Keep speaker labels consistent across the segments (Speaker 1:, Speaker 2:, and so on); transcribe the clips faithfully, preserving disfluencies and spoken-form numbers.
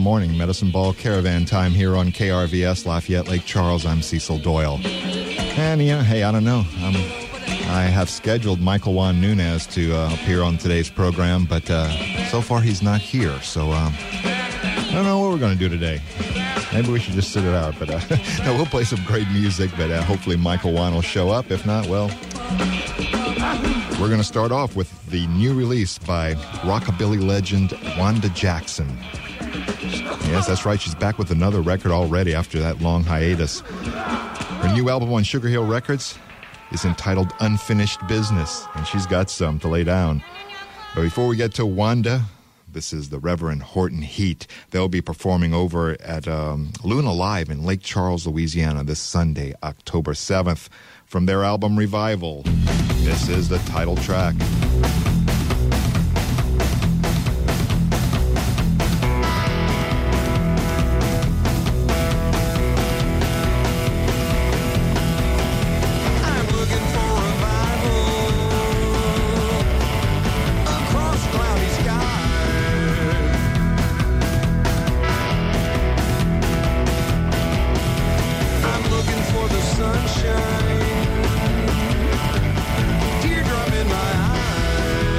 Speaker 1: morning. Medicine Ball Caravan time here on K R V S Lafayette Lake Charles. I'm Cecil Doyle. And, yeah, hey, I don't know. Um, I have scheduled Michael Juan Nunez to uh, appear on today's program, but uh, so far he's not here. So um, I don't know what we're going to do today. Maybe we should just sit it out. But uh, no, we'll play some great music, but uh, hopefully Michael Juan will show up. If not, well, we're going to start off with the new release by rockabilly legend Wanda Jackson. Yes, that's right. She's back with another record already after that long hiatus. Her new album on Sugar Hill Records is entitled Unfinished Business, and she's got some to lay down. But before we get to Wanda, this is the Reverend Horton Heat. They'll be performing over at um, Luna Live in Lake Charles, Louisiana this Sunday, October seventh. From their album Revival, this is the title track.
Speaker 2: Teardrop in my eye.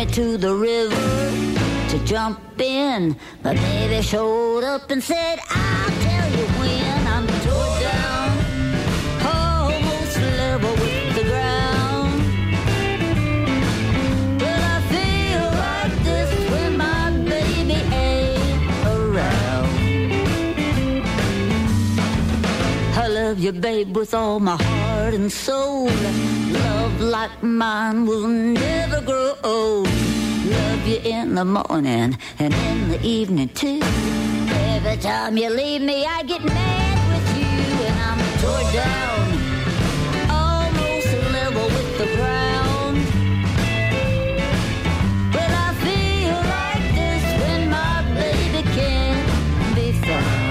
Speaker 2: me to the river to jump in. My baby showed up and said, I'll tell you when. I'm tore down, almost level with the ground. But I feel like this when my baby ain't around. I love you, babe, with all my heart and soul. Love like mine will never grow old. Love you in the morning and in the evening too. Every time you leave me, I get mad with you, and I'm tore down, almost level with the ground. But I feel like this when my baby can't be found.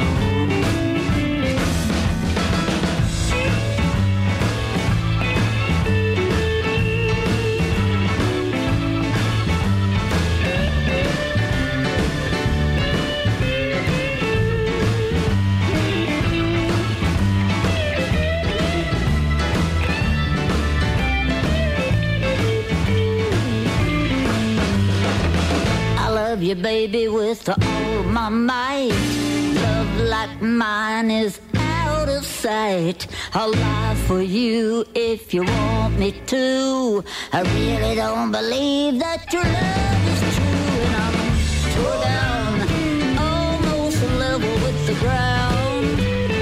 Speaker 2: Love you, baby, with all of my might. Love like mine is out of sight. I'll lie for you if you want me to. I really don't believe that your love is true. And I'm tore down, almost level with the ground.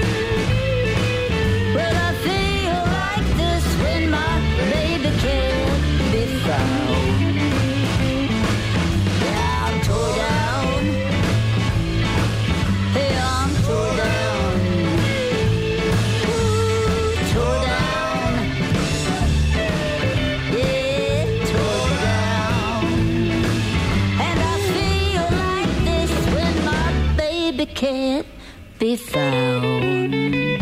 Speaker 2: But I feel like this when my baby can't be found. Tore down, hey, I'm tore down, ooh, tore down, yeah, tore down, and I feel like this when my baby can't be found.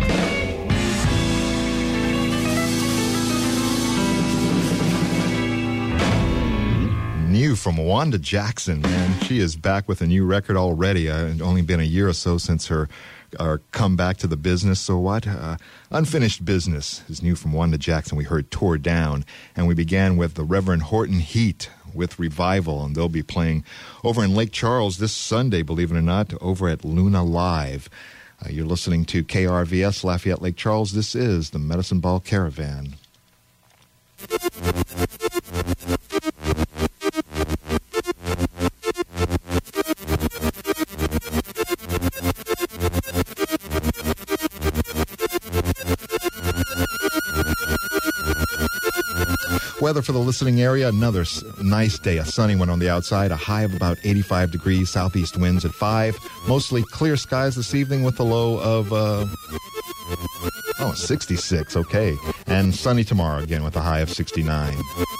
Speaker 1: New from Wanda Jackson, man. She is back with a new record already. Uh, it's only been a year or so since her, her comeback to the business. So what? Uh, Unfinished Business is new from Wanda Jackson. We heard Tore Down. And we began with the Reverend Horton Heat with Revival. And they'll be playing over in Lake Charles this Sunday, believe it or not, over at Luna Live. Uh, you're listening to K R V S Lafayette Lake Charles. This is the Medicine Ball Caravan. Weather for the listening area, another s- nice day. A sunny one on the outside, a high of about eighty-five degrees, southeast winds at five. Mostly clear skies this evening with a low of, uh, oh, sixty-six, okay. And sunny tomorrow again with a high of sixty-nine.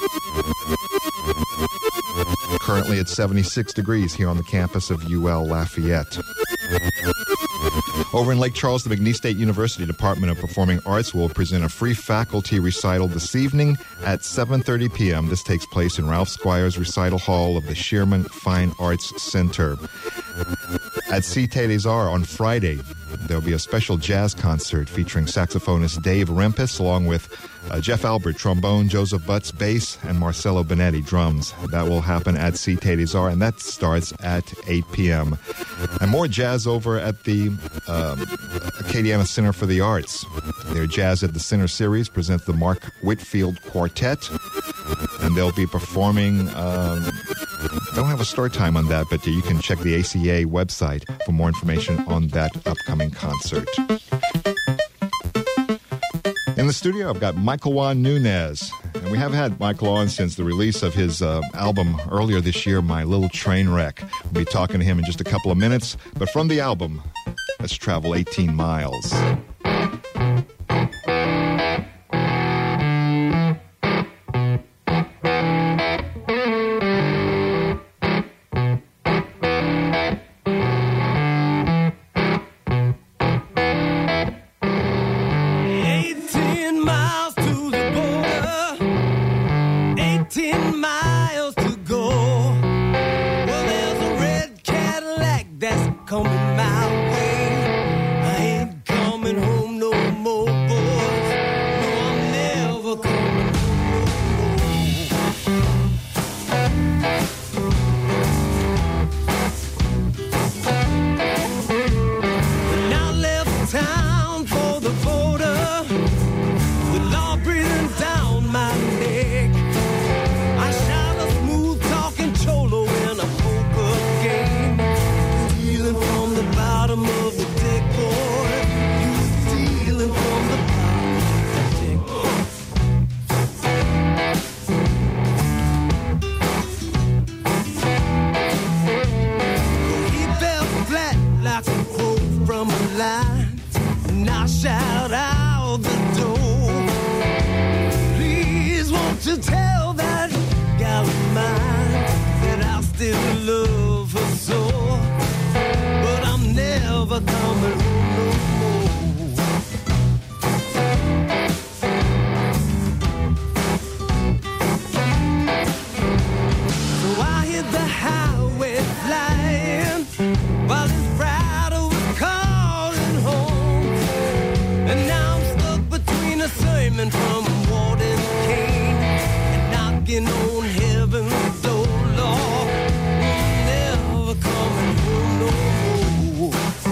Speaker 1: Currently at seventy-six degrees here on the campus of U L Lafayette. Over in Lake Charles, the McNeese State University Department of Performing Arts will present a free faculty recital this evening at seven thirty p.m. This takes place in Ralph Squires Recital Hall of the Sherman Fine Arts Center. At Cité des Arts on Friday, there'll be a special jazz concert featuring saxophonist Dave Rempis, along with uh, Jeff Albert, trombone, Joseph Butts, bass, and Marcelo Benetti, drums. That will happen at Cité des Arts, and that starts at eight p.m. And more jazz over at the um, Acadiana Center for the Arts. Their Jazz at the Center series presents the Mark Whitfield Quartet, and they'll be performing... Um, don't have a start time on that, but you can check the A C A website for more information on that upcoming concert. In the studio, I've got Michael Juan Nunez. And we have had Michael on since the release of his uh, album earlier this year, My Little Train Wreck. We'll be talking to him in just a couple of minutes. But from the album, let's travel eighteen miles.
Speaker 3: Coming my way, I ain't coming home. to tell that gal of mine that I still love her so, but I'm never coming home no more. So I hit the highway flying while this rider was calling home, and now I'm stuck between a sermon from Warden Kane and knocking on heaven's door. Lord, I'm never coming home no more.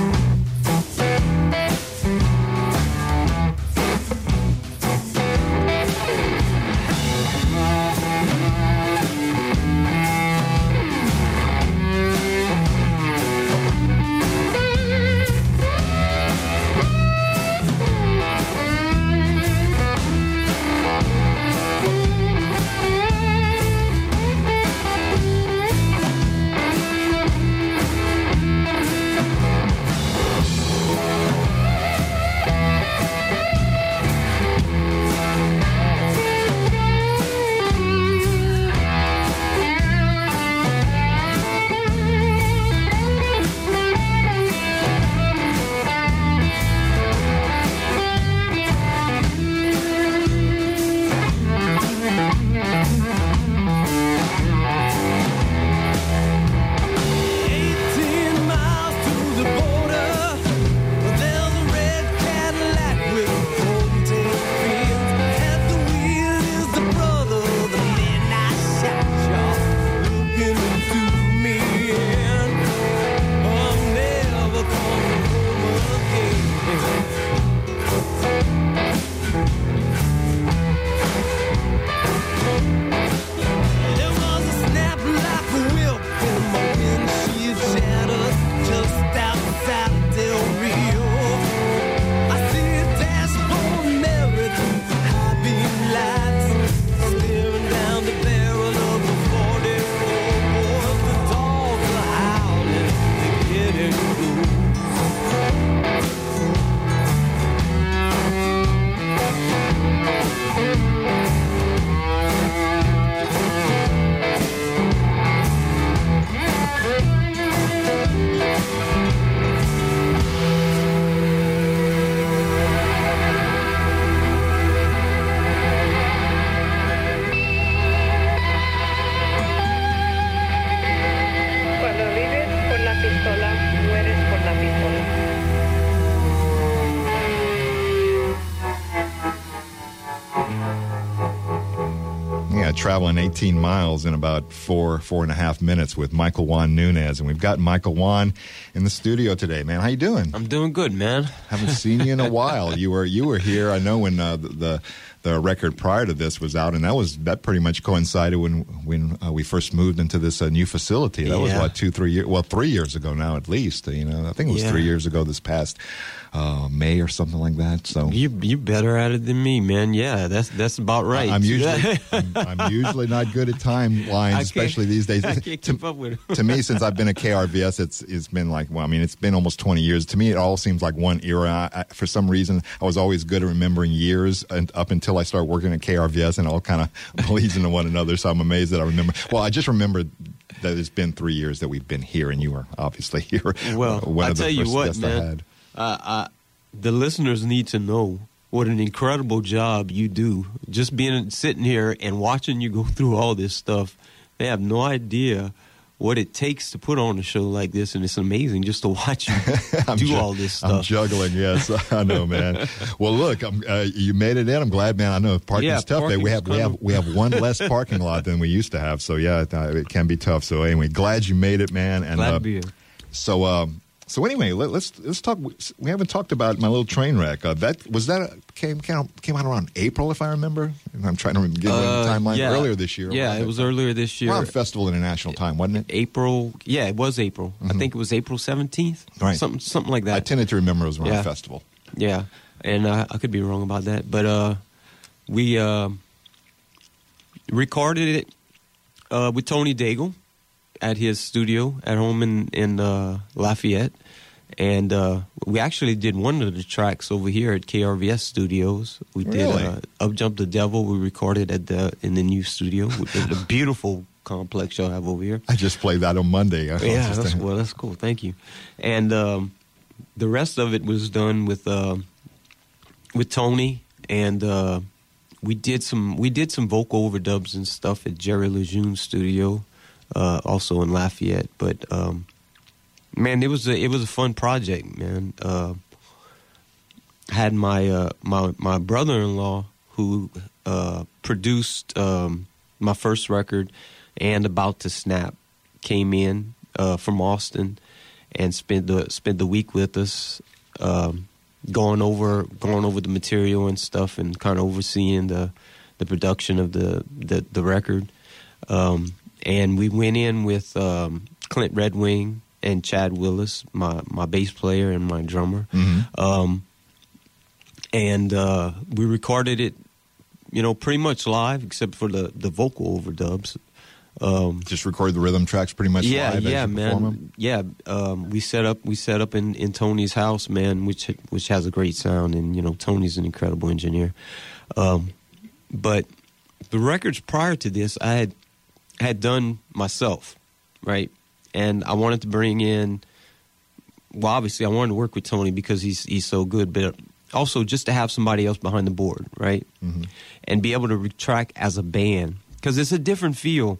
Speaker 1: Traveling eighteen miles in about four, four and a half minutes with Michael Juan Nunez. And we've got Michael Juan in the studio today. Man, how you doing?
Speaker 4: I'm doing good, man.
Speaker 1: Haven't seen you in a while. You were you were here, I know, when uh, the, the the record prior to this was out, and that was that pretty much coincided when when uh, we first moved into this uh, new facility. That yeah. was, what, two, three years, well, three years ago now at least. You know, I think it was yeah. three years ago this past uh, May or something like that. So
Speaker 4: you you better at it than me, man. Yeah, that's that's about right.
Speaker 1: I'm usually I'm, I'm usually not good at timelines, especially these days.
Speaker 4: I can't
Speaker 1: to,
Speaker 4: keep up with it.
Speaker 1: To me, since I've been at K R V S, it's it's been like, well, I mean, it's been almost twenty years. To me, it all seems like one era. I, I, for some reason, I was always good at remembering years, and up until I started working at K R V S, and it all kind of bleeds into one another. So I'm amazed that I remember. Well, I just remembered that it's been three years that we've been here, and you were obviously here.
Speaker 4: Well,
Speaker 1: one
Speaker 4: I
Speaker 1: of the
Speaker 4: tell you
Speaker 1: first
Speaker 4: what,
Speaker 1: guests
Speaker 4: man,
Speaker 1: I had.
Speaker 4: Uh, I, the listeners need to know what an incredible job you do. Just being sitting here and watching you go through all this stuff, they have no idea what it takes to put on a show like this, and it's amazing just to watch you do
Speaker 1: ju-
Speaker 4: all this stuff.
Speaker 1: I'm juggling, yes, I know, man. Well, look, I'm, uh, you made it in. I'm glad, man. I know parking's
Speaker 4: yeah,
Speaker 1: tough. There, we have we have we have one less parking lot than we used to have. So yeah, it, uh, it can be tough. So anyway, glad you made it, man. And
Speaker 4: glad
Speaker 1: uh,
Speaker 4: to be here.
Speaker 1: So. Um, So anyway, let, let's let's talk. We haven't talked about my little train wreck. Uh, that was that a, came came came out around April, if I remember. I'm trying to remember get uh, the timeline.
Speaker 4: Yeah.
Speaker 1: Earlier this year.
Speaker 4: Yeah, it was earlier this year.
Speaker 1: Around Festival International time, wasn't it?
Speaker 4: April. Yeah, it was April. Mm-hmm. I think it was April seventeenth.
Speaker 1: Right.
Speaker 4: Something something like that.
Speaker 1: I tended to remember it was around
Speaker 4: yeah.
Speaker 1: Festival.
Speaker 4: Yeah, and uh, I could be wrong about that, but uh, we uh, recorded it uh, with Tony Daigle at his studio at home in in uh, Lafayette, And uh, we actually did one of the tracks over here at K R V S Studios. We did
Speaker 1: Really?
Speaker 4: uh, Up Jump the Devil. We recorded at the in the new studio with the, the beautiful complex y'all have over here.
Speaker 1: I just played that on Monday. I
Speaker 4: Yeah,
Speaker 1: just-
Speaker 4: that's, well, that's cool. Thank you. And um, the rest of it was done with uh, with Tony, and uh, we did some we did some vocal overdubs and stuff at Jerry Lejeune's studio, uh, also in Lafayette. But um, man, it was a it was a fun project, man. Uh, had my uh, my my brother-in-law who uh, produced um, my first record and About to Snap came in uh, from Austin and spent the spent the week with us, um, going over going over the material and stuff, and kind of overseeing the the production of the the, the record. Um, and we went in with um, Clint Redwing and Chad Willis, my my bass player and my drummer.
Speaker 1: Mhm.
Speaker 4: Um, and uh, we recorded it, you know, pretty much live, except for the, the vocal overdubs. Um,
Speaker 1: Just record the rhythm tracks pretty much
Speaker 4: yeah,
Speaker 1: live
Speaker 4: yeah,
Speaker 1: as you perform
Speaker 4: man.
Speaker 1: them?
Speaker 4: Yeah, um, we set up we set up in, in Tony's house, man, which which has a great sound, and you know, Tony's an incredible engineer. Um, but the records prior to this, I had had done myself, right? And I wanted to bring in. Well, obviously, I wanted to work with Tony because he's he's so good, but also just to have somebody else behind the board, right?
Speaker 1: Mm-hmm.
Speaker 4: And be able to re- track as a band, because it's a different feel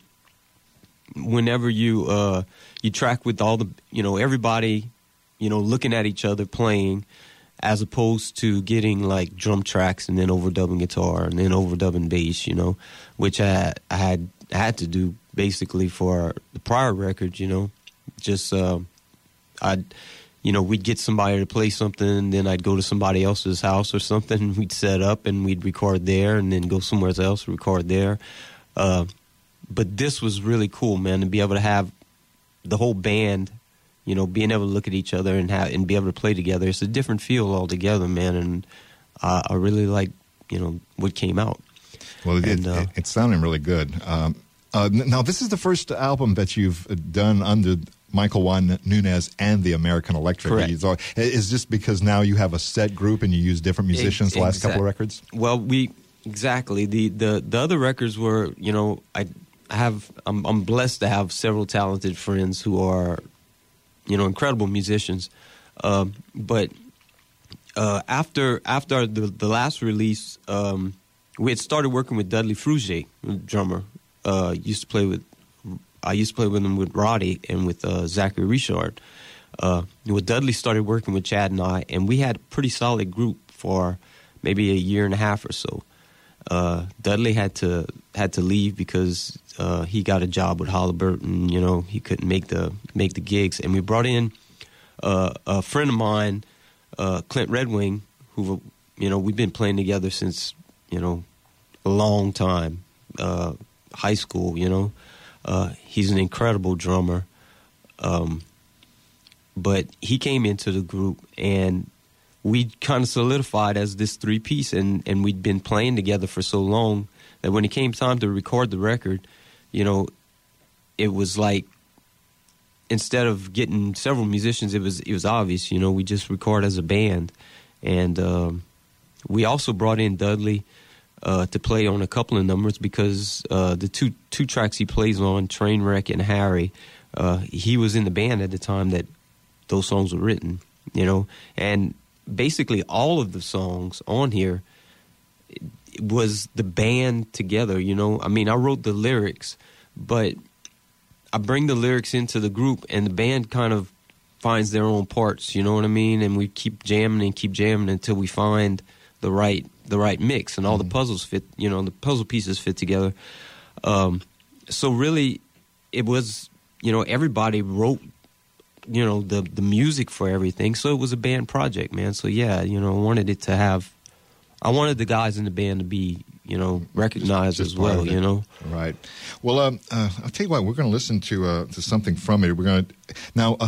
Speaker 4: whenever you uh, you track with all the, you know, everybody, you know, looking at each other playing, as opposed to getting like drum tracks and then overdubbing guitar and then overdubbing bass, you know, which I, I had I had to do basically for the prior record, you know, just uh, I'd. You know, we'd get somebody to play something, and then I'd go to somebody else's house or something, and we'd set up, and we'd record there, and then go somewhere else, record there. Uh, but this was really cool, man, to be able to have the whole band, you know, being able to look at each other and have and be able to play together. It's a different feel altogether, man, and uh, I really like, you know, what came out.
Speaker 1: Well, it,
Speaker 4: And,
Speaker 1: it,
Speaker 4: uh,
Speaker 1: it's sounding really good. Um, uh, n- now, this is the first album that you've done under Michael Juan Nunez and the American Electric.
Speaker 4: Correct.
Speaker 1: So is this because now you have a set group and you use different musicians the last
Speaker 4: Exact-
Speaker 1: couple of records?
Speaker 4: Well, we exactly the, the the other records were, you know, I have I'm I'm blessed to have several talented friends who are, you know, incredible musicians. Um, but uh, after after the the last release, um, we had started working with Dudley Frugier, drummer. Uh, used to play with. I used to play with him with Roddy and with uh, Zachary Richard. Uh, with Dudley started working with Chad and I, and we had a pretty solid group for maybe a year and a half or so. Uh, Dudley had to had to leave because uh, he got a job with Halliburton. You know, he couldn't make the make the gigs, and we brought in uh, a friend of mine, uh, Clint Redwing, who, you know, we've been playing together since, you know, a long time, uh, high school. You know. Uh, he's an incredible drummer, um, but he came into the group, and we kind of solidified as this three-piece, and, and we'd been playing together for so long that when it came time to record the record, you know, it was like, instead of getting several musicians, it was it was obvious, you know, we just record as a band. And um, we also brought in Dudley Uh, to play on a couple of numbers because uh, the two two tracks he plays on, Trainwreck and Harry, uh, he was in the band at the time that those songs were written, you know. And basically all of the songs on here was the band together, you know. I mean, I wrote the lyrics, but I bring the lyrics into the group, and the band kind of finds their own parts, you know what I mean? And we keep jamming and keep jamming until we find the right the right mix, and all the puzzles fit, you know, the puzzle pieces fit together. Um, so really, it was, you know, everybody wrote, you know, the the music for everything. So it was a band project, man. So yeah, you know, I wanted it to have, I wanted the guys in the band to be, you know, recognized
Speaker 1: Just- just
Speaker 4: as well,
Speaker 1: part of
Speaker 4: you
Speaker 1: it.
Speaker 4: know.
Speaker 1: Right. Well, um, uh, I'll tell you what, we're going to listen to uh, to something from it. We're going to now. Uh,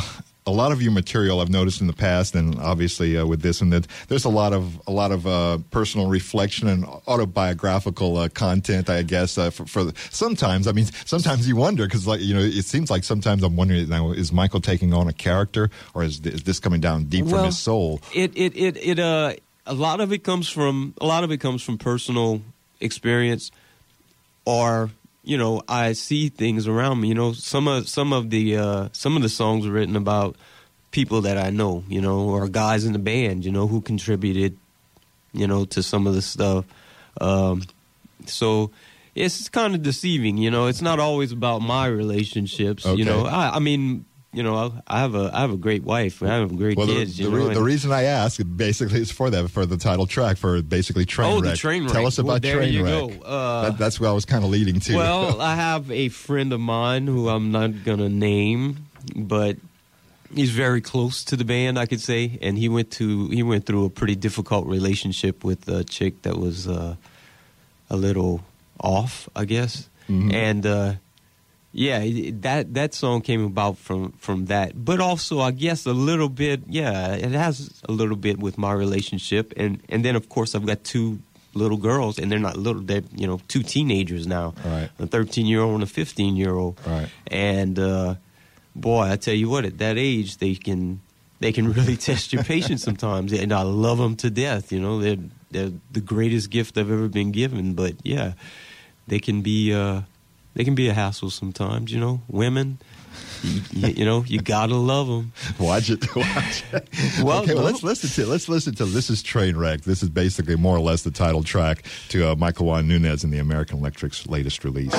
Speaker 1: a lot of your material I've noticed in the past, and obviously uh, with this and that, there's a lot of a lot of uh, personal reflection and autobiographical uh, content, I guess. Uh, for, for sometimes, I mean, sometimes you wonder because, like, you know, it seems like sometimes I'm wondering now, is Michael taking on a character, or is, is this coming down deep
Speaker 4: well,
Speaker 1: from his soul?
Speaker 4: It it it it uh a lot of it comes from a lot of it comes from personal experience, or you know, I see things around me. You know, some of some of the uh, some of the songs are written about people that I know, you know, or guys in the band, you know, who contributed, you know, to some of the stuff. Um, so it's kind of deceiving, you know. It's not always about my relationships,
Speaker 1: okay.
Speaker 4: you know. I, I mean. You know, I have a I have a great wife. I have great
Speaker 1: well,
Speaker 4: kids.
Speaker 1: The,
Speaker 4: you
Speaker 1: the,
Speaker 4: know,
Speaker 1: re- the reason I ask basically is for that, for the title track, for basically Trainwreck.
Speaker 4: Oh, the Trainwreck.
Speaker 1: Tell us about
Speaker 4: well, there
Speaker 1: Trainwreck.
Speaker 4: You go. Uh,
Speaker 1: that, that's what I was kind of leading to.
Speaker 4: Well, I have a friend of mine who I'm not gonna name, but he's very close to the band, I could say, and he went to he went through a pretty difficult relationship with a chick that was uh, a little off, I guess,
Speaker 1: mm-hmm.
Speaker 4: and. Uh, Yeah, that that song came about from, from that. But also, I guess, a little bit, yeah, it has a little bit with my relationship. And, and then, of course, I've got two little girls, and they're not little, they're, you know, two teenagers now.
Speaker 1: Right.
Speaker 4: A thirteen-year-old and a fifteen-year-old.
Speaker 1: Right.
Speaker 4: And, uh, boy, I tell you what, at that age, they can they can really test your patience sometimes. And I love them to death, you know. They're, they're the greatest gift I've ever been given. But, yeah, they can be... Uh, They can be a hassle sometimes, you know. Women, you, you, you know, you gotta love them.
Speaker 1: Watch it, watch it.
Speaker 4: Well,
Speaker 1: okay, well,
Speaker 4: no.
Speaker 1: let's listen to let's listen to this is Trainwreck. This is basically more or less the title track to uh, Michael Juan Nunez in the American Electric's latest release.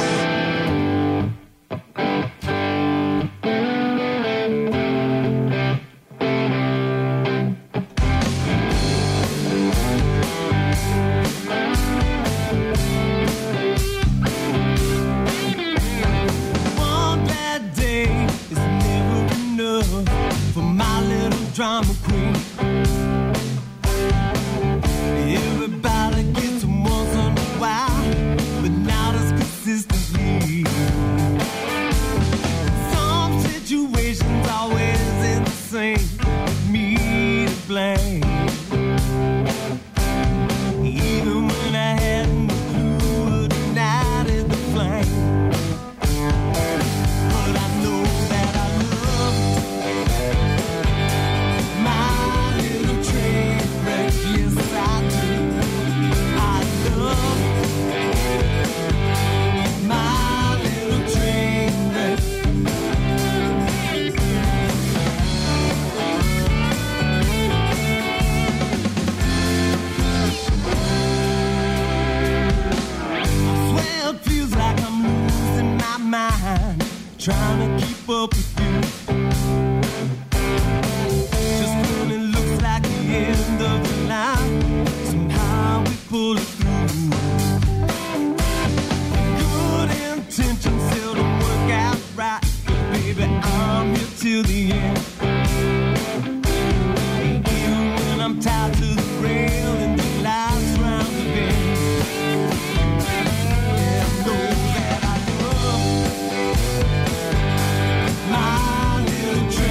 Speaker 3: Drama queen. Everybody gets them once in a while, but not as consistently. Some situations always end the same, with me to blame. Even when I hadn't a clue what night is the flame. But I know that I love mind, trying to keep up with you. Just when it looks like the end of the line, somehow we pull it through. Good intentions seldom work out right, but baby, I'm here till the end. Even when I'm tied to the rail and the lights round the bend. Train.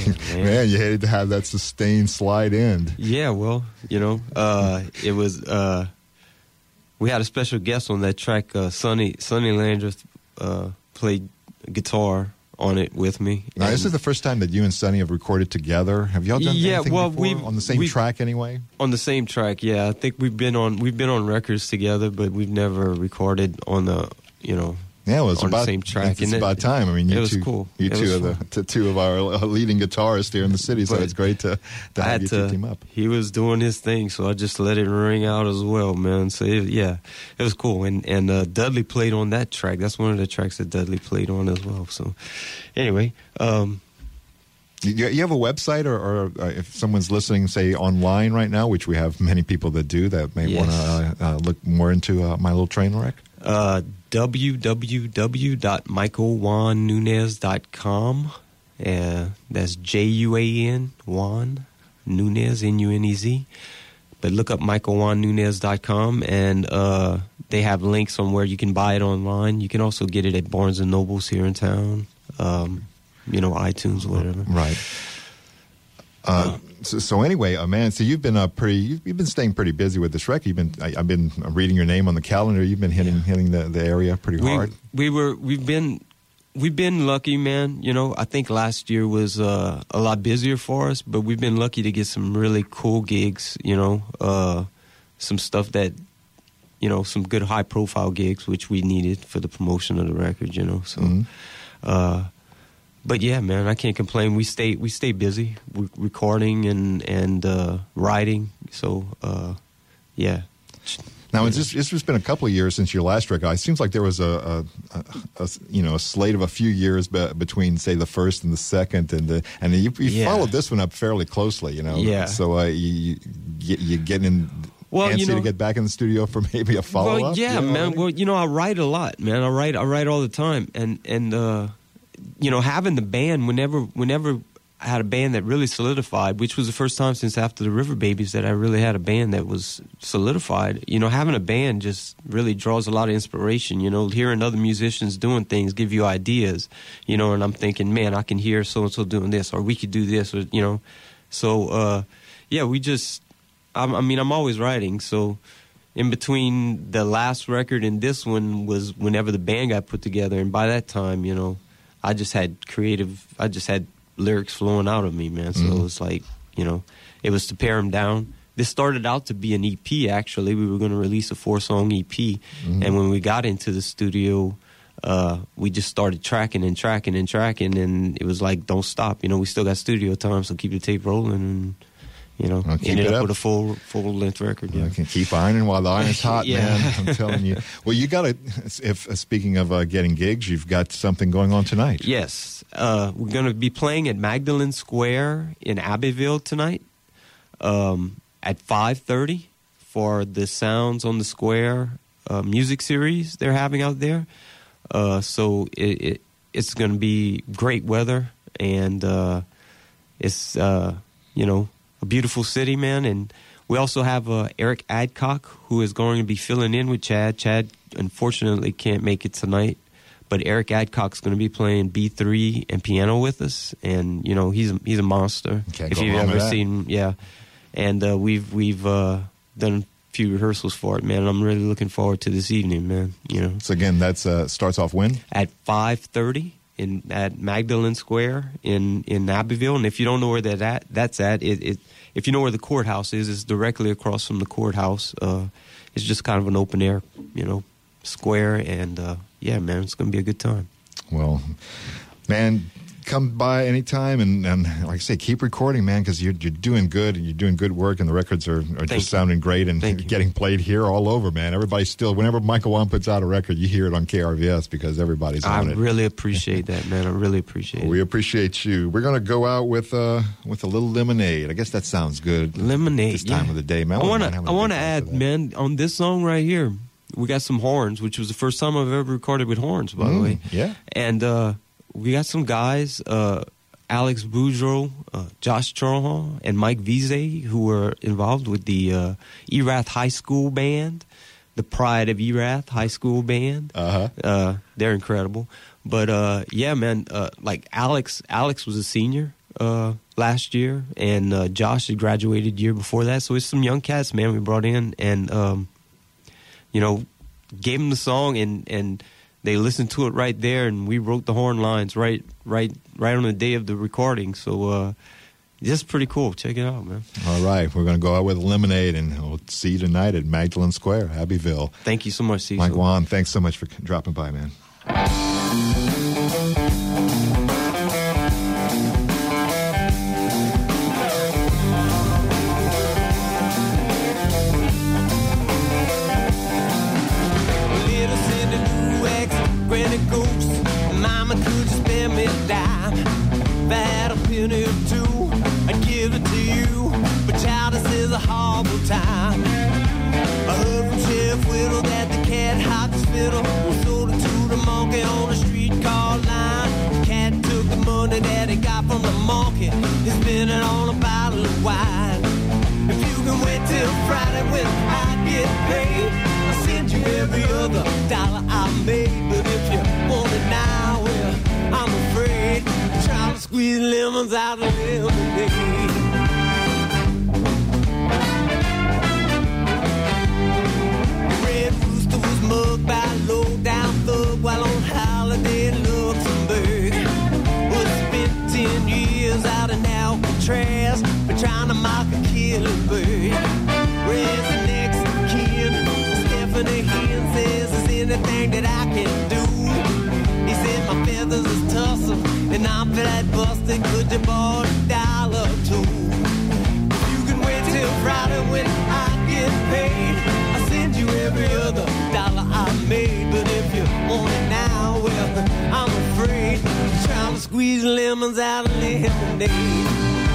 Speaker 4: man.
Speaker 1: Man, you hated to have that sustained slide end.
Speaker 4: Yeah, well, you know, uh, it was. Uh, we had a special guest on that track. Uh, Sonny Sonny Landreth uh, played guitar on it with me.
Speaker 1: Now, this is the first time that you and Sonny have recorded together. Have y'all done
Speaker 4: Yeah,
Speaker 1: anything
Speaker 4: well,
Speaker 1: before
Speaker 4: we've-
Speaker 1: on the same
Speaker 4: we've-
Speaker 1: track anyway?
Speaker 4: On the same track, yeah. I think we've been on we've been on records together, but we've never recorded on the you know.
Speaker 1: Yeah, well, it's
Speaker 4: on the
Speaker 1: about
Speaker 4: same track,
Speaker 1: It's,
Speaker 4: and it-
Speaker 1: about time. I mean, you
Speaker 4: it was
Speaker 1: two,
Speaker 4: cool.
Speaker 1: you
Speaker 4: It
Speaker 1: two
Speaker 4: was
Speaker 1: are the
Speaker 4: fun.
Speaker 1: t- two of our uh, leading guitarists here in the city, so
Speaker 4: But
Speaker 1: it's great to, to
Speaker 4: I
Speaker 1: have
Speaker 4: had
Speaker 1: you
Speaker 4: to,
Speaker 1: two team up.
Speaker 4: He was doing his thing, so I just let it ring out as well, man. So it, yeah, it was cool. And and uh, Dudley played on that track. That's one of the tracks that Dudley played on as well. So anyway, um,
Speaker 1: You, you have a website, or, or uh, if someone's listening, say online right now, which we have many people that do, that may
Speaker 4: Yes.
Speaker 1: want to uh, uh, look more into uh, My Little Train Wreck.
Speaker 4: uh, w w w dot michael juan nunez dot com. Uh, that's J U A N Juan Nunez, N U N E Z. But look up michael juan nunez dot com, and uh, they have links on where you can buy it online. You can also get it at Barnes and Nobles here in town. Um, you know, iTunes, whatever.
Speaker 1: Right. Uh, so, so anyway, uh, man, so you've been uh, pretty, you've, you've been staying pretty busy with this record. You've been, I, I've been reading your name on the calendar. You've been hitting hitting the, the area pretty
Speaker 4: we,
Speaker 1: hard.
Speaker 4: We were, we've been, we've been lucky, man. You know, I think last year was uh, a lot busier for us, but we've been lucky to get some really cool gigs. You know, uh, some stuff that, you know, some good high profile gigs which we needed for the promotion of the record. You know, so.
Speaker 1: Mhm.
Speaker 4: Uh, But yeah, man, I can't complain. We stay we stay busy, re- recording and and uh, writing. So uh, yeah.
Speaker 1: Now it's just it's just been a couple of years since your last record. It seems like there was a, a, a, a you know a slate of a few years be, between say the first and the second, and the, and you, you
Speaker 4: Yeah.
Speaker 1: followed this one up fairly closely. You know,
Speaker 4: Yeah.
Speaker 1: So uh, you you you get in.
Speaker 4: Well,
Speaker 1: antsy
Speaker 4: you know-
Speaker 1: to get back in the studio for maybe a follow
Speaker 4: Well,
Speaker 1: up.
Speaker 4: yeah, man. Well, you know, I write a lot, man. I write I write all the time, and and uh, you know, having the band whenever whenever I had a band that really solidified, which was the first time since after the River Babies that I really had a band that was solidified. You know, having a band just really draws a lot of inspiration. You know, hearing other musicians doing things give you ideas. You know, and I'm thinking, man, I can hear so and so doing this, or we could do this, or you know, so uh, yeah, we just. I'm, I mean, I'm always writing, so. In between the last record and this one was whenever the band got put together, and by that time, you know, I just had creative, I just had lyrics flowing out of me, man. So
Speaker 1: Mhm.
Speaker 4: it was like, you know, it was to pare them down. This started out to be an E P, actually. We were going to release a four-song E P,
Speaker 1: Mhm.
Speaker 4: and when we got into the studio, uh, we just started tracking and tracking and tracking, and it was like, don't stop. You know, we still got studio time, so keep the tape rolling, and you know,
Speaker 1: Well, keep
Speaker 4: ended
Speaker 1: it
Speaker 4: up
Speaker 1: up.
Speaker 4: with a full full length record. Yeah.
Speaker 1: I can keep ironing while the iron's hot,
Speaker 4: Yeah.
Speaker 1: man. I'm telling you. Well, you got to. If uh, speaking of uh, getting gigs, you've got something going on tonight.
Speaker 4: Yes, uh, we're going to be playing at Magdalen Square in Abbeville tonight um, at five thirty for the Sounds on the Square uh, music series they're having out there. Uh, so it, it, it's going to be great weather, and uh, it's uh, you know. a beautiful city, man. And we also have uh, Eric Adcock, who is going to be filling in with Chad. Chad, unfortunately, can't make it tonight, but Eric Adcock's going to be playing B three and piano with us, and you know he's a, he's a monster.
Speaker 1: Can't
Speaker 4: if
Speaker 1: go
Speaker 4: you've
Speaker 1: wrong with
Speaker 4: ever
Speaker 1: that.
Speaker 4: seen him, yeah. And uh, we've we've uh, done a few rehearsals for it, man. And I'm really looking forward to this evening, man. You know,
Speaker 1: So again, that's uh, starts off when?
Speaker 4: at five thirty. In at Magdalen Square in, in Abbeville, and if you don't know where that at, that's at it, it. If you know where the courthouse is, it's directly across from the courthouse. Uh, it's just kind of an open air, you know, square, and uh, yeah, man, it's gonna be a good time.
Speaker 1: Well, man, come by anytime, and, and like I say, keep recording, man, because you're you're doing good, and you're doing good work, and the records are, are just
Speaker 4: you.
Speaker 1: sounding great, and
Speaker 4: Thank you.
Speaker 1: getting played here all over, man. Everybody's still, whenever Michael Juan puts out a record, you hear it on K R V S because everybody's
Speaker 4: I
Speaker 1: on it.
Speaker 4: really appreciate that, man. I really appreciate
Speaker 1: We
Speaker 4: it.
Speaker 1: appreciate you. We're gonna go out with uh with a little lemonade. I guess that sounds good.
Speaker 4: Lemonade.
Speaker 1: This time
Speaker 4: yeah.
Speaker 1: of the day, man.
Speaker 4: I
Speaker 1: wouldn't
Speaker 4: want
Speaker 1: mind
Speaker 4: to.
Speaker 1: having
Speaker 4: I
Speaker 1: a
Speaker 4: want to
Speaker 1: big one
Speaker 4: add,
Speaker 1: for that.
Speaker 4: man, on this song right here, we got some horns, which was the first time I've ever recorded with horns, by the
Speaker 1: Mm,
Speaker 4: way.
Speaker 1: yeah.
Speaker 4: And uh, we got some guys, uh, Alex Boudreau, uh, Josh Trohan, and Mike Vize, who were involved with the uh, Erath High School Band, the Pride of Erath High School Band.
Speaker 1: Uh-huh.
Speaker 4: Uh, they're incredible. But uh, yeah, man, uh, like Alex, Alex was a senior uh, last year, and uh, Josh had graduated year before that. So it's some young cats, man, we brought in, and um, you know, gave them the song, and and they listened to it right there, and we wrote the horn lines right right right on the day of the recording. So uh, just pretty cool. Check it out, man.
Speaker 1: All right, we're going to go out with Lemonade, and we'll see you tonight at Magdalene Square, Abbeville.
Speaker 4: Thank you so much, Cecil.
Speaker 1: Mike Juan, thanks so much for dropping by, man.
Speaker 3: Granny Ghost, Mama, could you spare me a dime? If I had a penny or two, I'd give it to you. But child, this is a horrible time. I heard from Chef Whittle that the cat hopped his fiddle and sold it to the monkey on the streetcar line. The cat took the money that he got from the monkey and spent it on a bottle of wine. If you can wait till Friday when I get paid, I'll send you every other dollar I made. But if you want it now, well, I'm afraid I'm trying to squeeze lemons out of lemonade. Red Rooster was mugged by a low-down thug while on holiday in Luxembourg. Was spent ten years out in Alcatraz for trying to mock a killing bird. Where's the next of kin? Stephanie Hinn says there's anything that I can do. He said my feathers is tussle and I'm flat busted. Could you borrow a dollar or two? If you can wait till Friday when I get paid, I'll send you every other dollar I made. But if you want it now, well, I'm afraid I'm trying to squeeze lemons out of lemonade.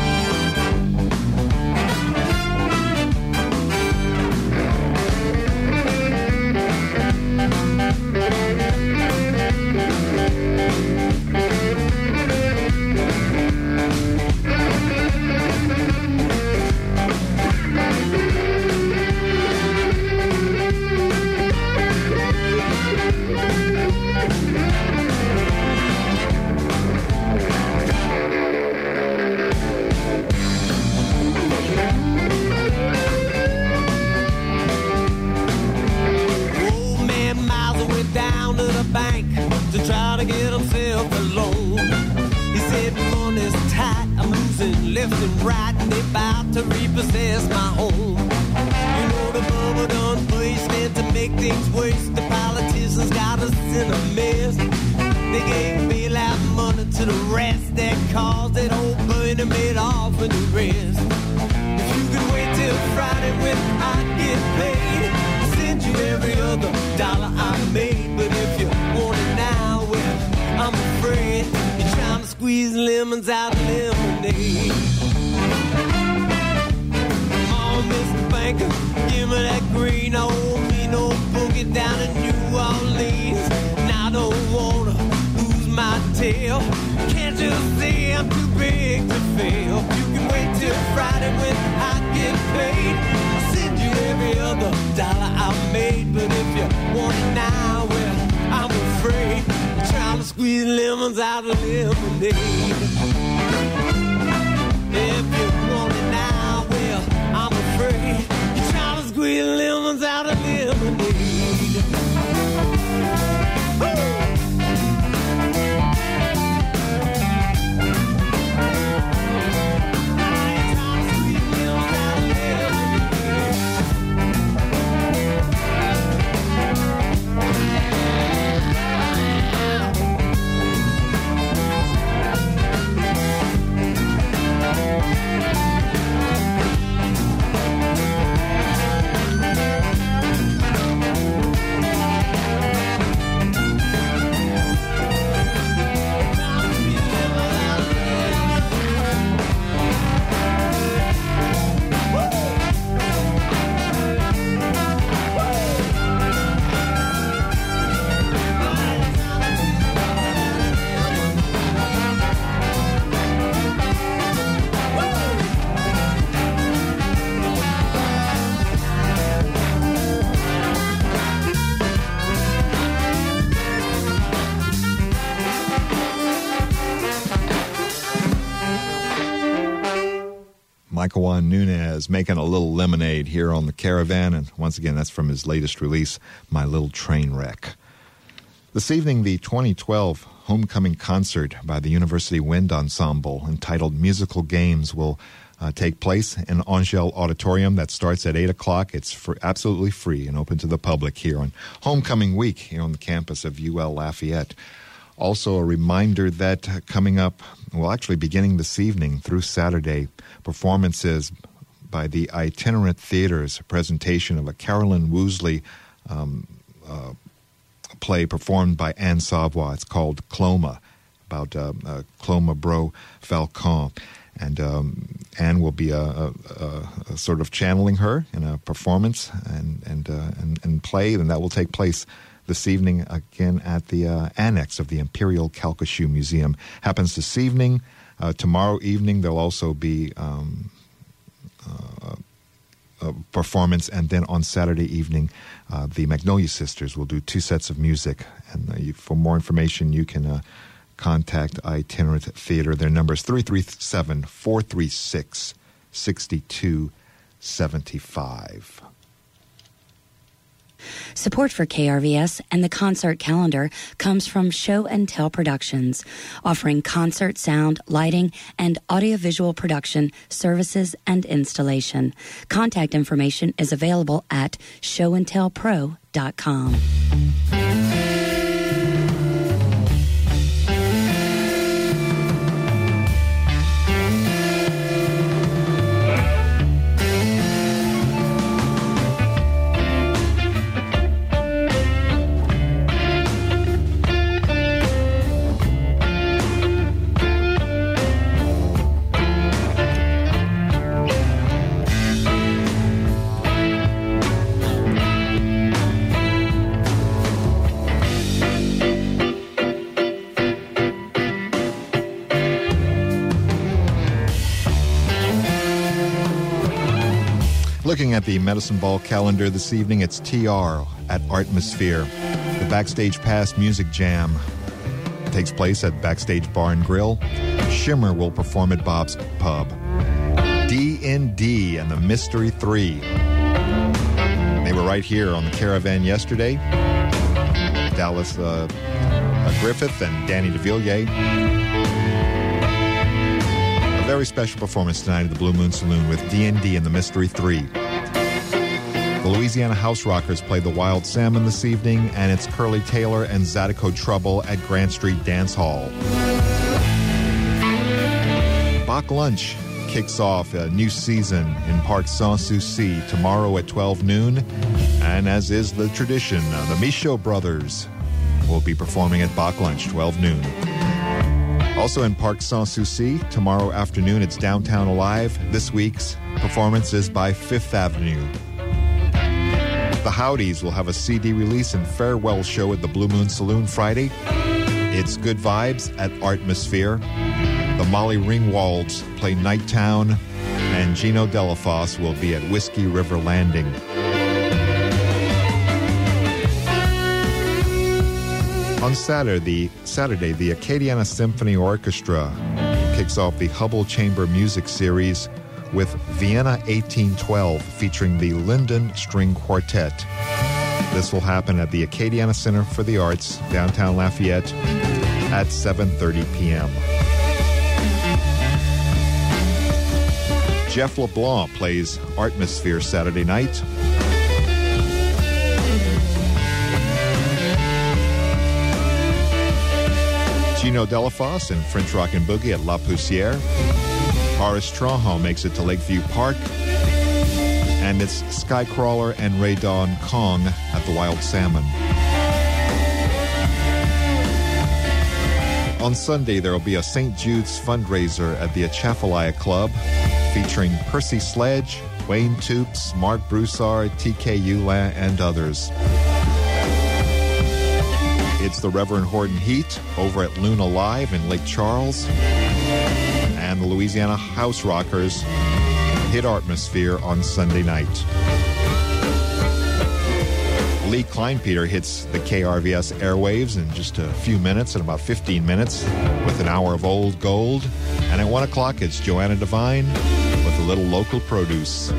Speaker 3: Left and right, and they about to repossess my home. You know the bubble done burst, and to make things worse, the politicians got us in a mess. They gave bailout money to the rest that caused that whole Bernie Madoff and the rest. If you can wait till Friday when I get paid, I'll send you every other dollar I made. But if you want it now, well, I'm afraid you're trying to squeeze lemons out of lemonade. Mister Banker, give me that green, I owe me no boogie down in New Orleans. And I don't wanna lose my tail. Can't you see I'm too big to fail? You can wait till Friday when I get paid. I'll send you every other dollar I made. But if you want it now, well, I'm afraid you're trying to squeeze lemons out of lemonade. If you want it now, well, I'm afraid you're trying to squeeze lemons out of lemonade. Woo!
Speaker 1: Michael Juan Nunez making a little lemonade here on the Caravan, and once again, that's from his latest release, My Little Train Wreck. This evening, the twenty twelve homecoming concert by the University Wind Ensemble entitled Musical Games will uh, take place in Angel Auditorium. That starts at eight o'clock. It's for, absolutely free and open to the public here on homecoming week here on the campus of U L Lafayette. Also, a reminder that uh, coming up, well, actually beginning this evening through Saturday, performances by the Itinerant Theaters, a presentation of a Carolyn Woosley um, uh, play performed by Anne Savoie. It's called Cloma, about uh, uh, Cloma Bro Falcon. And um, Anne will be a, a, a, a sort of channeling her in a performance and and, uh, and and play, and that will take place this evening again at the uh, annex of the Imperial Calcasieu Museum. Happens this evening. Uh, tomorrow evening there'll also be um, uh, a performance, and then on Saturday evening uh, the Magnolia Sisters will do two sets of music. And uh, you, for more information you can uh, contact Itinerant Theater. Their number is three three seven, four three six, six two seven five.
Speaker 5: Support for K R V S and the concert calendar comes from Show and Tell Productions, offering concert sound, lighting, and audiovisual production services and installation. Contact information is available at show and tell pro dot com.
Speaker 1: Looking at the Medicine Ball calendar this evening, it's T R at Artmosphere. The Backstage Pass Music Jam takes place at Backstage Bar and Grill. Shimmer will perform at Bob's Pub. D and D and the Mystery Three. They were right here on the Caravan yesterday. Dallas uh, uh, Griffith and Danny DeVilliers. A very special performance tonight at the Blue Moon Saloon with D and D and the Mystery Three. The Louisiana House Rockers play the Wild Salmon this evening, and it's Curly Taylor and Zydeco Trouble at Grant Street Dance Hall. Bach Lunch kicks off a new season in Parc Sans-Souci tomorrow at twelve noon, and as is the tradition, uh, the Michaud Brothers will be performing at Bach Lunch, twelve noon. Also in Parc Sans-Souci, tomorrow afternoon, it's Downtown Alive. This week's performance is by Fifth Avenue. The Howdies will have a C D release and farewell show at the Blue Moon Saloon Friday. It's Good Vibes at Artmosphere. The Molly Ringwalds play Nighttown, and Gino Delafosse will be at Whiskey River Landing. On Saturday, Saturday, the Acadiana Symphony Orchestra kicks off the Hubble Chamber Music Series with Vienna eighteen twelve featuring the Linden String Quartet. This will happen at the Acadiana Center for the Arts, downtown Lafayette, at seven thirty p.m. Jeff LeBlanc plays Artmosphere Saturday night. Gino Delafosse and French Rockin' Boogie at La Poussière. Horace Trahan makes it to Lakeview Park. And it's Skycrawler and Ray Dawn Kong at the Wild Salmon. On Sunday, there will be a Saint Jude's fundraiser at the Atchafalaya Club featuring Percy Sledge, Wayne Toops, Mark Broussard, T K Ulan, and others. It's the Reverend Horton Heat over at Luna Live in Lake Charles. And the Louisiana House Rockers hit Artmosphere on Sunday night. Lee Kleinpeter hits the K R V S airwaves in just a few minutes, in about fifteen minutes, with an hour of old gold. And at one o'clock, it's Joanna Devine with with a little local produce.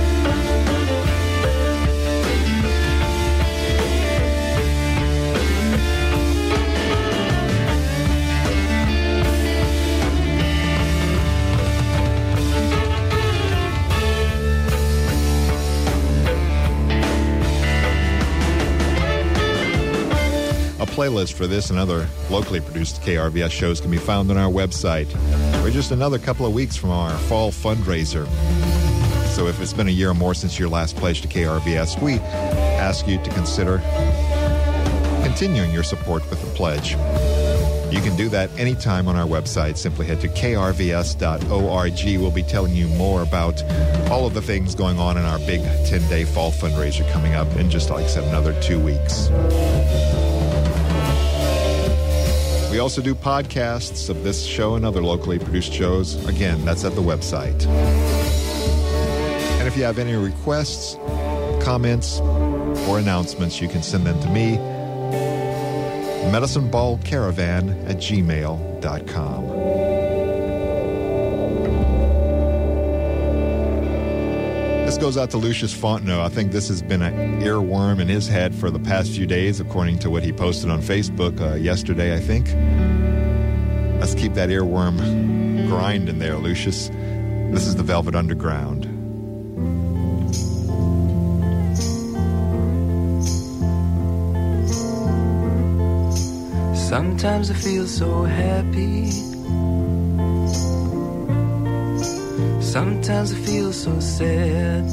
Speaker 1: Playlist for this and other locally produced K R V S shows can be found on our website. We're just another couple of weeks from our fall fundraiser. So if it's been a year or more since your last pledge to K R V S, we ask you to consider continuing your support with a pledge. You can do that anytime on our website. Simply head to K R V S dot org. We'll be telling you more about all of the things going on in our big ten-day fall fundraiser coming up in just, like I said, another two weeks. We also do podcasts of this show and other locally produced shows. Again, that's at the website. And if you have any requests, comments, or announcements, you can send them to me, medicine ball caravan at gmail dot com. This goes out to Lucius Fontenot. I think this has been an earworm in his head for the past few days, according to what he posted on Facebook uh, yesterday, I think. Let's keep that earworm grinding there, Lucius. This is the Velvet Underground.
Speaker 3: Sometimes I feel so happy. Sometimes I feel so sad.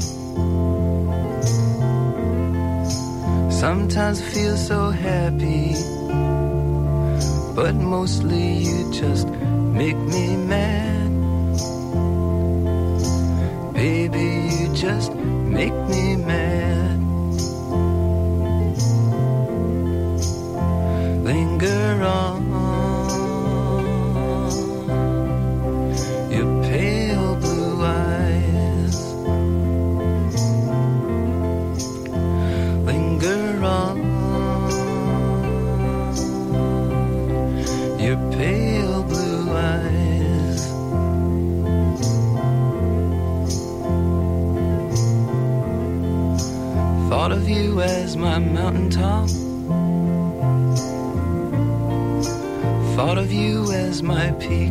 Speaker 3: Sometimes I feel so happy, but mostly you just make me mad. Baby, you just make me mad. Linger on, your pale blue eyes. Linger on, your pale blue eyes. Thought of you as my mountaintop. Thought of you as my peak.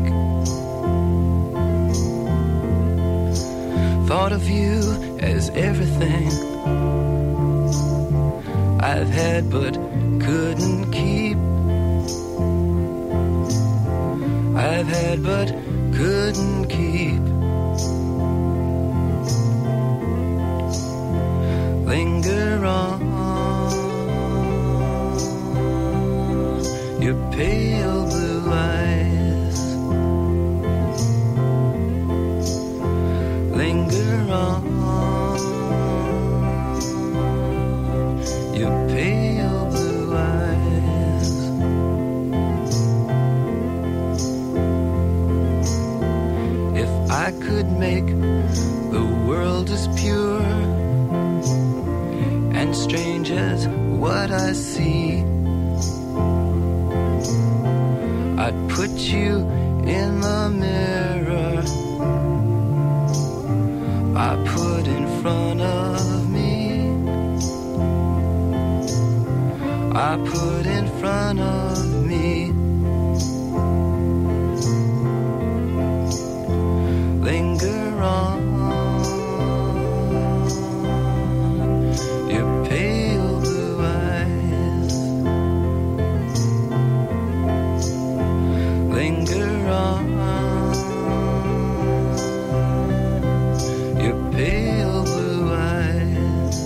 Speaker 3: Thought of you as everything I've had but couldn't keep. I've had but couldn't keep. Linger on, your pale blue eyes. Linger on, your pale blue eyes. If I could make the world as pure and strange as what I see, I'd put you in the mirror I put in front of me. I put in front of me. Linger on, your pale blue eyes. Linger on, your pale blue eyes.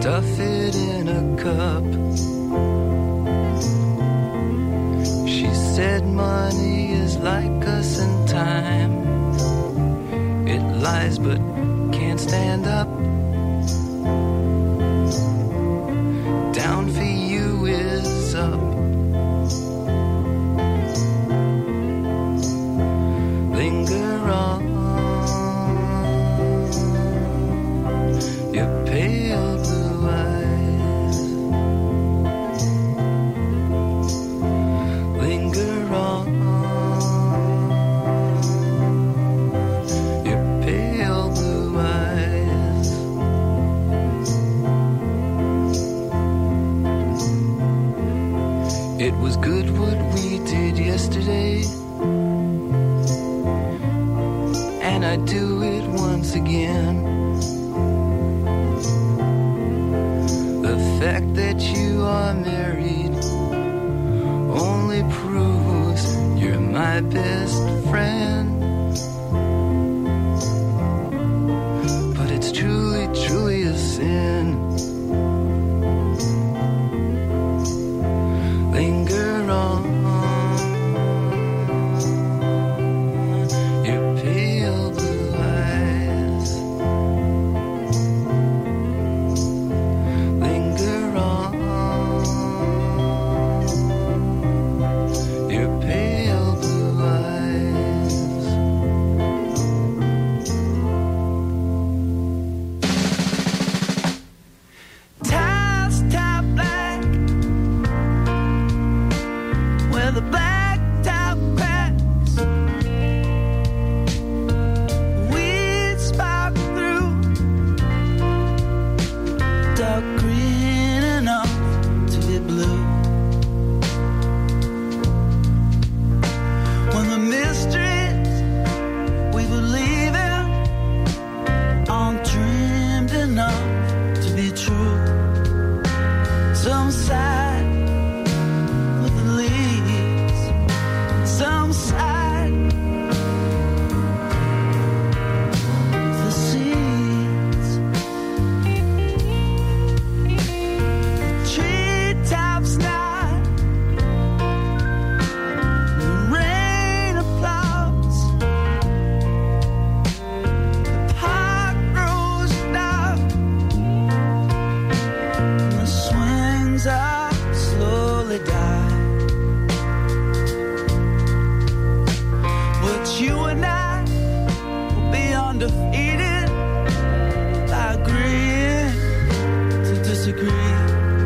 Speaker 3: stuff it in a cup. She said money is like us in time. It lies but can't stand up. Down for you is up. Linger on, your pale blue eyes. Linger on, your pale blue eyes. It was good what we did yesterday, and I'd do it once again. The fact that you are married only proves you're my best friend. But it's truly, truly a sin. Linger on, your pale blue eyes. Linger on, your pale blue eyes. Tiles top black, where the black top cracks. We'd spark through dark green enough to be blue. When the mysteries we believe in aren't dreamed enough to be true. Some side with the leaves, some side with the seeds. Treetops nod, the rain applauds. The park grows dark, and the swings are slowly die. But you and I will be undefeated by agreeing to disagree.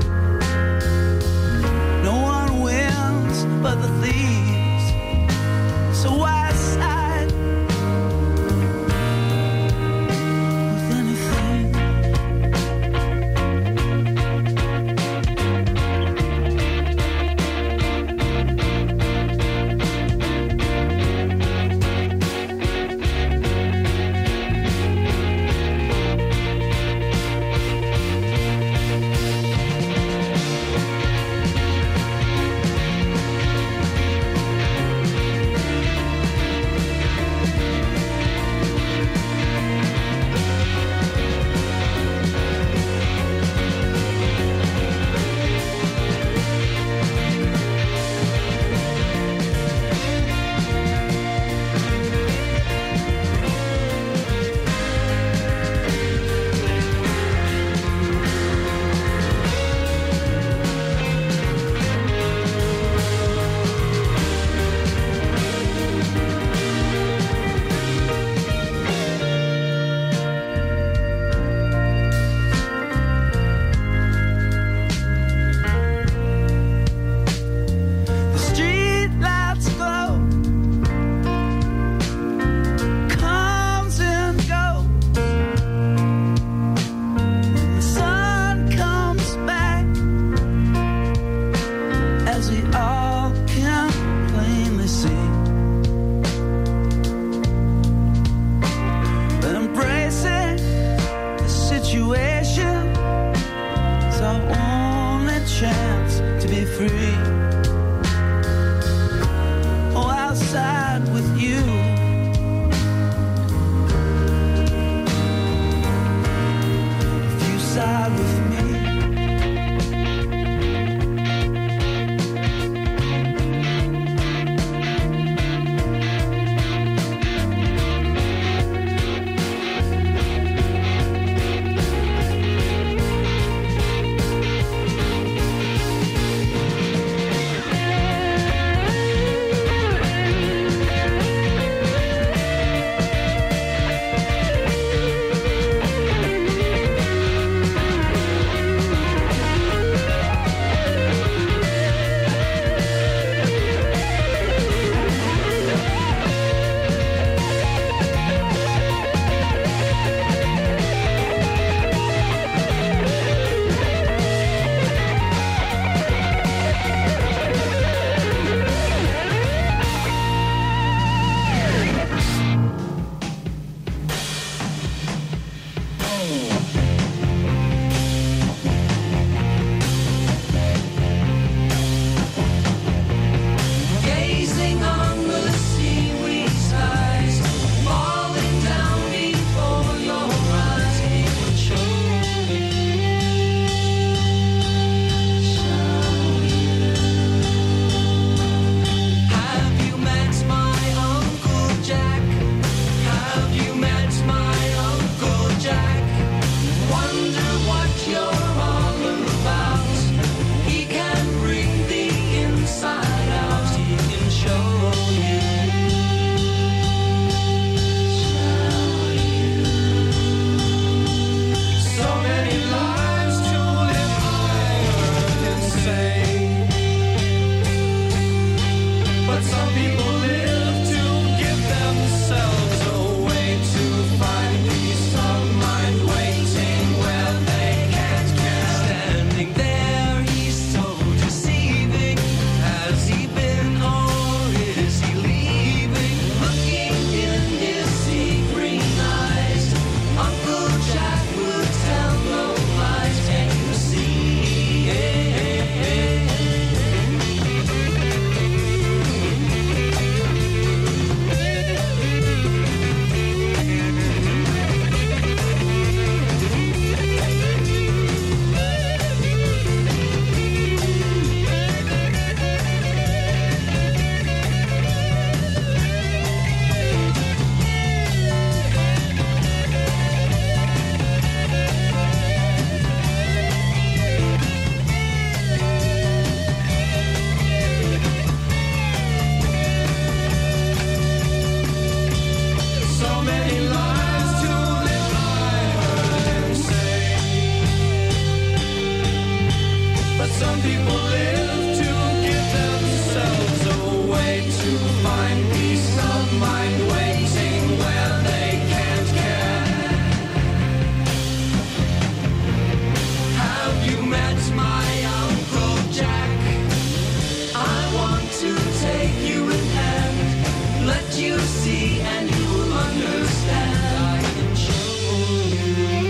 Speaker 3: No one wins but the thieves. So why side with anything? The street lights glow, comes and goes. When the sun comes back, as we all can plainly see, but embracing the situation is our only chance to be free. Oh, I'll side with you. If you side with me. Some people live to give themselves away to find peace of mind, waiting where they can't care. Have you met my Uncle Jack? I want to take you in hand, let you see and you will understand. I can show you.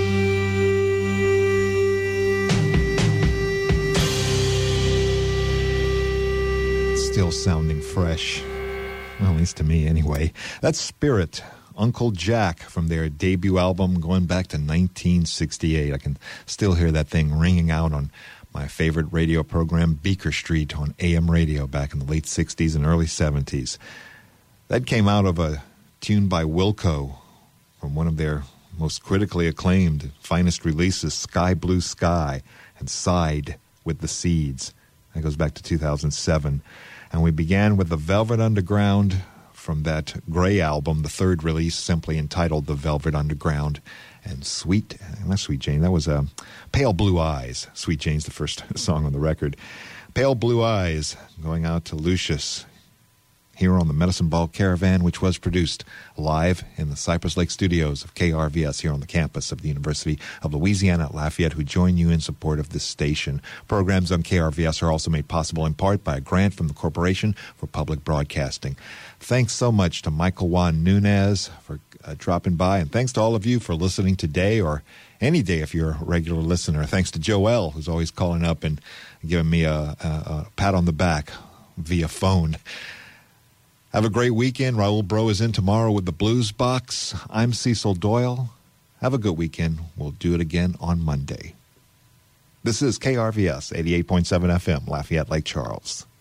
Speaker 1: Still sounding fresh, well, at least to me anyway. That's Spirit, Uncle Jack, from their debut album going back to nineteen sixty-eight. I can still hear that thing ringing out on my favorite radio program, Beaker Street, on A M radio back in the late sixties and early seventies. That came out of a tune by Wilco from one of their most critically acclaimed, finest releases, Sky Blue Sky, and Side with the Seeds. That goes back to two thousand seven. And we began with the Velvet Underground from that Grey album, the third release, simply entitled The Velvet Underground. And Sweet, not Sweet Jane, that was uh, Pale Blue Eyes. Sweet Jane's the first song on the record. Pale Blue Eyes, going out to Lucius here on the Medicine Ball Caravan, which was produced live in the Cypress Lake studios of K R V S here on the campus of the University of Louisiana at Lafayette, who join you in support of this station. Programs on K R V S are also made possible in part by a grant from the Corporation for Public Broadcasting. Thanks so much to Michael Juan Nunez for uh, dropping by, and thanks to all of you for listening today or any day if you're a regular listener. Thanks to Joel, who's always calling up and giving me a, a, a pat on the back via phone. Have a great weekend. Raul Bro is in tomorrow with the Blues Box. I'm Cecil Doyle. Have a good weekend. We'll do it again on Monday. This is K R V S, eighty-eight point seven F M, Lafayette Lake Charles.